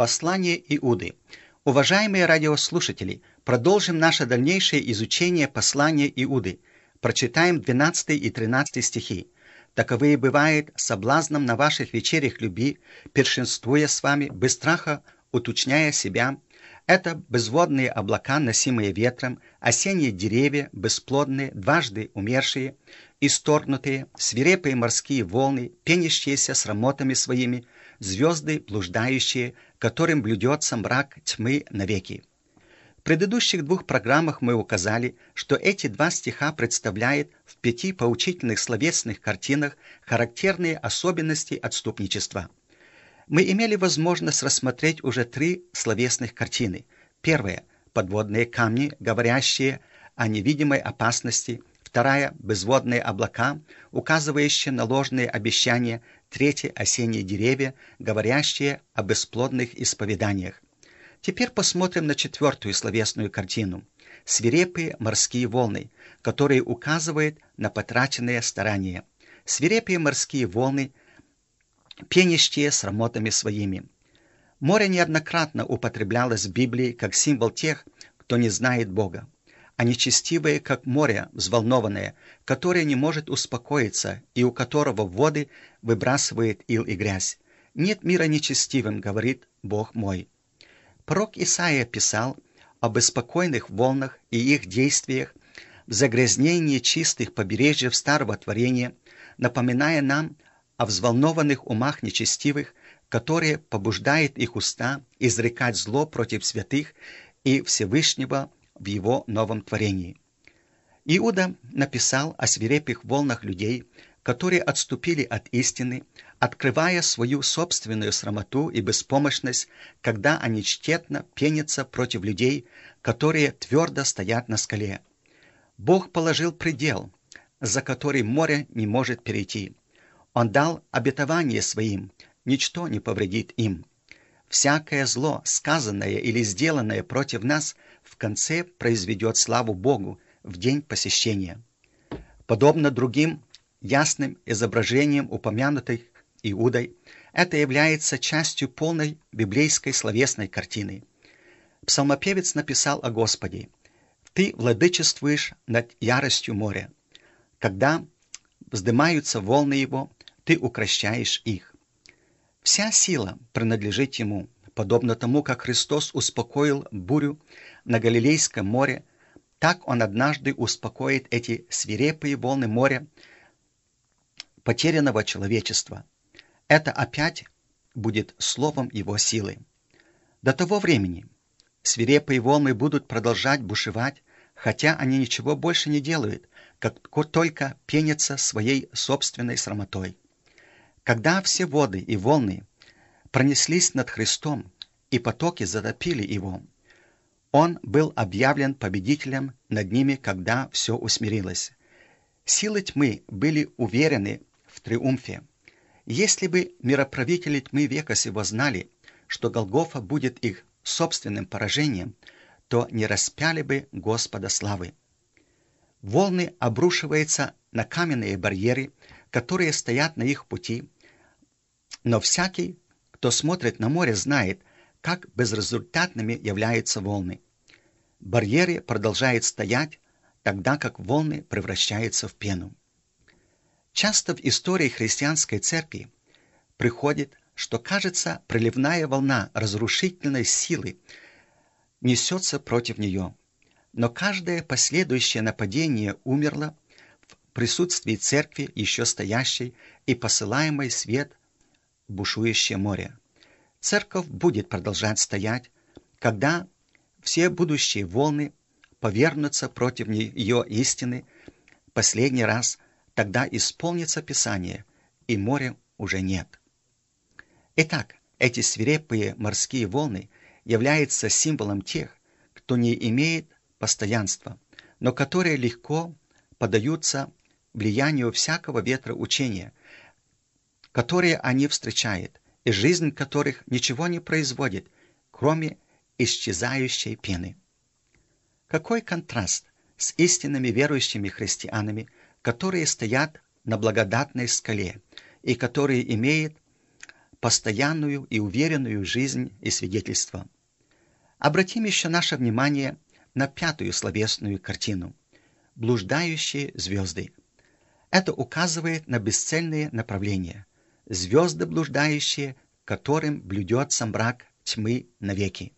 Послание Иуды. Уважаемые радиослушатели, продолжим наше дальнейшее изучение послания Иуды. Прочитаем 12 и 13 стихи. «Таковые бывает соблазном на ваших вечерях любви, першинствуя с вами, без страха уточняя себя. Это безводные облака, носимые ветром, осенние деревья, бесплодные, дважды умершие, исторгнутые, свирепые морские волны, пенящиеся срамотами своими, звезды блуждающие, которым блюдется мрак тьмы навеки». В предыдущих двух программах мы указали, что эти два стиха представляют в 5 поучительных словесных картинах характерные особенности отступничества. Мы имели возможность рассмотреть уже 3 словесных картины. Первая – подводные камни, говорящие о невидимой опасности. Вторая – безводные облака, указывающие на ложные обещания. Третья – осенние деревья, говорящие о бесплодных исповеданиях. Теперь посмотрим на 4-ю словесную картину – свирепые морские волны, которые указывают на потраченные старания. Свирепые морские волны, пенящие срамотами своими. Море неоднократно употреблялось в Библии как символ тех, кто не знает Бога, а нечестивые, как море взволнованное, которое не может успокоиться и у которого воды выбрасывает ил и грязь. «Нет мира нечестивым, говорит Бог мой». Пророк Исаия писал о беспокойных волнах и их действиях в загрязнении чистых побережьев старого творения, напоминая нам о взволнованных умах нечестивых, которые побуждают их уста изрекать зло против святых и Всевышнего в его новом творении. Иуда написал о свирепых волнах людей, которые отступили от истины, открывая свою собственную срамоту и беспомощность, когда они тщетно пенятся против людей, которые твердо стоят на скале. Бог положил предел, за который море не может перейти. Он дал обетование своим, ничто не повредит им. Всякое зло, сказанное или сделанное против нас, в конце произведет славу Богу в день посещения. Подобно другим ясным изображением, упомянутых Иудой, это является частью полной библейской словесной картины. Псалмопевец написал о Господе: «Ты владычествуешь над яростью моря. Когда вздымаются волны его, ты укрощаешь их». Вся сила принадлежит ему, подобно тому, как Христос успокоил бурю на Галилейском море, так он однажды успокоит эти свирепые волны моря, потерянного человечества. Это опять будет словом его силы. До того времени свирепые волны будут продолжать бушевать, хотя они ничего больше не делают, как только пенятся своей собственной срамотой. Когда все воды и волны пронеслись над Христом, и потоки затопили его, он был объявлен победителем над ними, когда все усмирилось. Силы тьмы были уверены в триумфе. Если бы мироправители тьмы века сего знали, что Голгофа будет их собственным поражением, то не распяли бы Господа славы. Волны обрушиваются на каменные барьеры, которые стоят на их пути, но всякий, кто смотрит на море, знает, как безрезультатными являются волны. Барьеры продолжают стоять, тогда как волны превращаются в пену. Часто в истории христианской церкви приходит, что, кажется, приливная волна разрушительной силы несется против нее, но каждое последующее нападение умерло в присутствии церкви, еще стоящей и посылаемой свет в бушующее море. Церковь будет продолжать стоять, когда все будущие волны повернутся против ее истины последний раз. Тогда исполнится Писание, и моря уже нет. Итак, эти свирепые морские волны являются символом тех, кто не имеет постоянства, но которые легко поддаются влиянию всякого ветра учения, которые они встречают, и жизнь которых ничего не производит, кроме исчезающей пены. Какой контраст с истинными верующими христианами, которые стоят на благодатной скале и которые имеют постоянную и уверенную жизнь и свидетельство. Обратим еще наше внимание на пятую словесную картину – блуждающие звезды. Это указывает на бесцельные направления, звезды блуждающие, которым блюдется мрак тьмы навеки.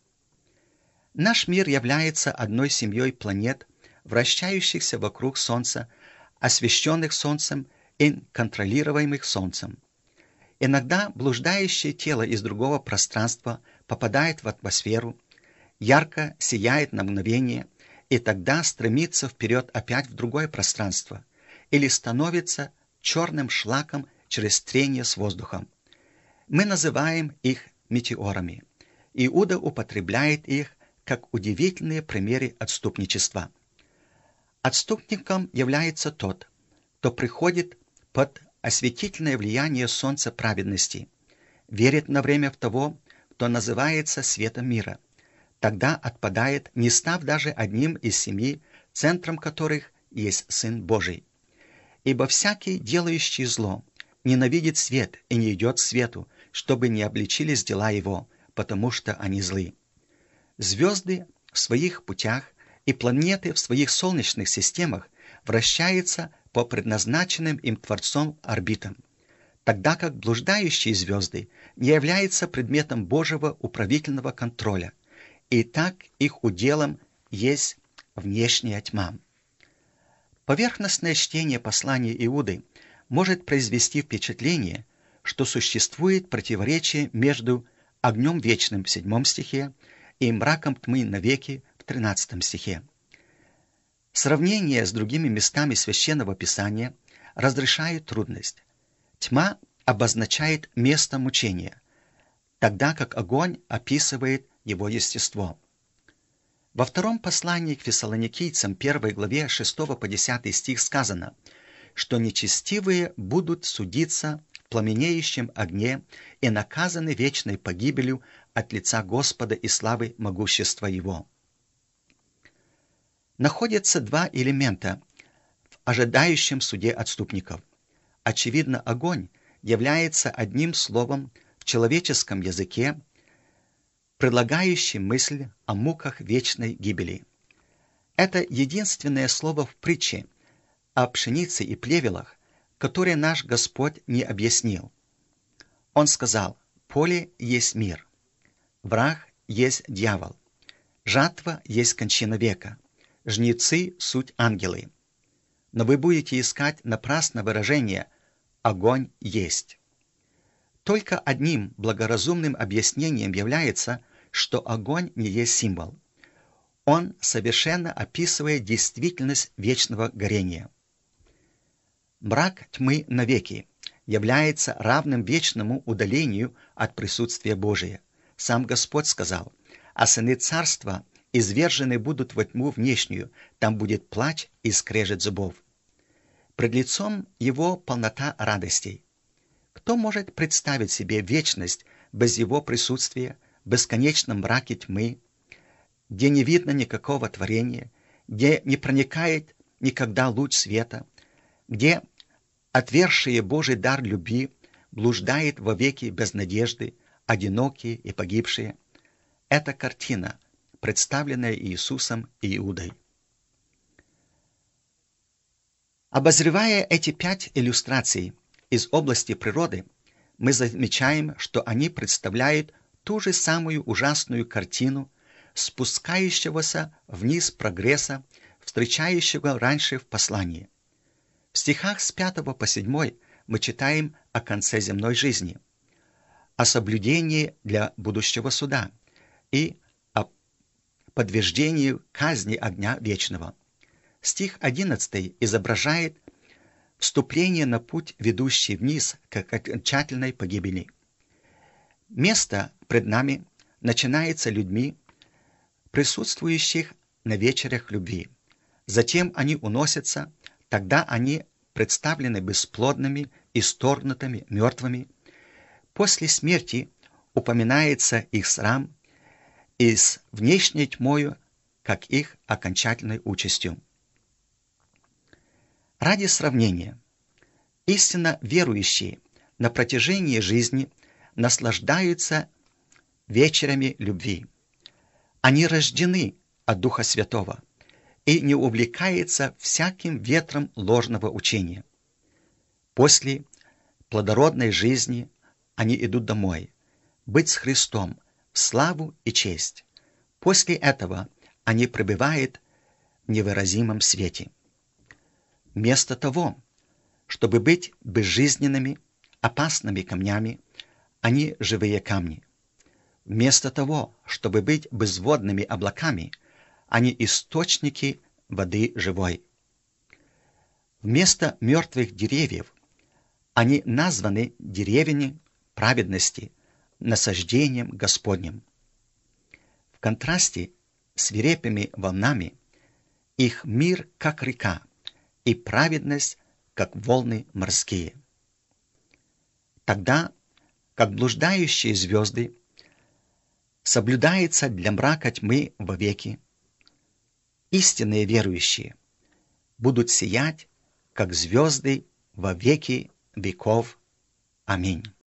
Наш мир является одной семьей планет, вращающихся вокруг Солнца, освещенных Солнцем и контролируемых Солнцем. Иногда блуждающее тело из другого пространства попадает в атмосферу, ярко сияет на мгновение и тогда стремится вперед опять в другое пространство или становится черным шлаком через трение с воздухом. Мы называем их метеорами. Иуда употребляет их как удивительные примеры отступничества. Отступником является тот, кто приходит под осветительное влияние солнца праведности, верит на время в того, кто называется светом мира, тогда отпадает, не став даже одним из 7, центром которых есть Сын Божий. Ибо всякий, делающий зло, ненавидит свет и не идет к свету, чтобы не обличились дела его, потому что они злы. Звезды в своих путях и планеты в своих солнечных системах вращаются по предназначенным им Творцом орбитам, тогда как блуждающие звезды не являются предметом Божьего управительного контроля, и так их уделом есть внешняя тьма. Поверхностное чтение послания Иуды может произвести впечатление, что существует противоречие между огнем вечным в 7 стихе и мраком тьмы навеки в 13 стихе. Сравнение с другими местами Священного Писания разрешает трудность. Тьма обозначает место мучения, тогда как огонь описывает его естество. Во 2 послании к Фессалоникийцам 1 главе 6 по 10 стих сказано, что нечестивые будут судиться в пламенеющем огне и наказаны вечной погибелью от лица Господа и славы могущества Его. Находятся 2 элемента в ожидающем суде отступников. Очевидно, огонь является одним словом в человеческом языке, предлагающим мысль о муках вечной гибели. Это единственное слово в притче о пшенице и плевелах, которое наш Господь не объяснил. Он сказал: «Поле есть мир, враг есть дьявол, жатва есть кончина века, жнецы — суть ангелы». Но вы будете искать напрасно выражение «огонь есть». Только одним благоразумным объяснением является, что огонь не есть символ. Он совершенно описывает действительность вечного горения. Мрак тьмы навеки является равным вечному удалению от присутствия Божия. Сам Господь сказал: «А сыны царства извержены будут во тьму внешнюю, там будет плач и скрежет зубов». Пред лицом Его полнота радостей. Кто может представить себе вечность без Его присутствия, в бесконечном мраке тьмы, где не видно никакого творения, где не проникает никогда луч света, где отвергшие Божий дар любви блуждает вовеки без надежды, одинокие и погибшие? Это картина, представленная Иисусом и Иудой. Обозревая эти 5 иллюстраций из области природы, мы замечаем, что они представляют ту же самую ужасную картину спускающегося вниз прогресса, встречающего раньше в послании. В стихах с 5 по 7 мы читаем о конце земной жизни, о соблюдении для будущего суда и о подверждении казни огня вечного. Стих 11 изображает вступление на путь, ведущий вниз к окончательной погибели. Место пред нами начинается людьми, присутствующих на вечерях любви. Затем они уносятся, тогда они представлены бесплодными, исторгнутыми, мертвыми. После смерти упоминается их срам и с внешней тьмою, как их окончательной участью. Ради сравнения, истинно верующие на протяжении жизни наслаждаются вечерами любви. Они рождены от Духа Святого и не увлекаются всяким ветром ложного учения. После плодородной жизни они идут домой, быть с Христом в славу и честь. После этого они пребывают в невыразимом свете. Вместо того, чтобы быть безжизненными, опасными камнями, они живые камни. Вместо того, чтобы быть безводными облаками, они источники воды живой. Вместо мертвых деревьев они названы деревьями праведности, насаждением Господним. В контрасте с свирепыми волнами их мир как река и праведность как волны морские. Тогда, как блуждающие звезды, соблюдается для мрака тьмы вовеки, истинные верующие будут сиять, как звезды во веки веков. Аминь.